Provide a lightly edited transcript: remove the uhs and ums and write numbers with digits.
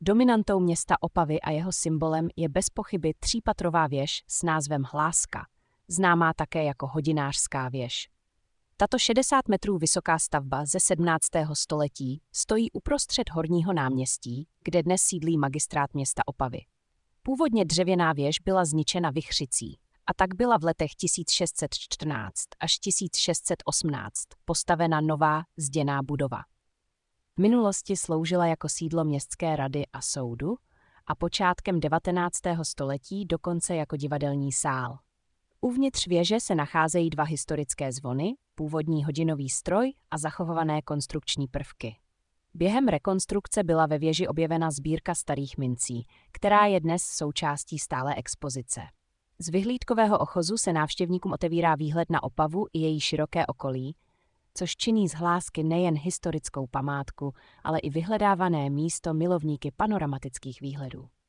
Dominantou města Opavy a jeho symbolem je bezpochyby třípatrová věž s názvem Hláska, známá také jako hodinářská věž. Tato 60 metrů vysoká stavba ze 17. století stojí uprostřed Horního náměstí, kde dnes sídlí magistrát města Opavy. Původně dřevěná věž byla zničena vichřicí a tak byla v letech 1614 až 1618 postavena nová zděná budova. V minulosti sloužila jako sídlo městské rady a soudu a počátkem 19. století dokonce jako divadelní sál. Uvnitř věže se nacházejí dva historické zvony, původní hodinový stroj a zachované konstrukční prvky. Během rekonstrukce byla ve věži objevena sbírka starých mincí, která je dnes součástí stálé expozice. Z vyhlídkového ochozu se návštěvníkům otevírá výhled na Opavu i její široké okolí, což činí z Hlásky nejen historickou památku, ale i vyhledávané místo milovníky panoramatických výhledů.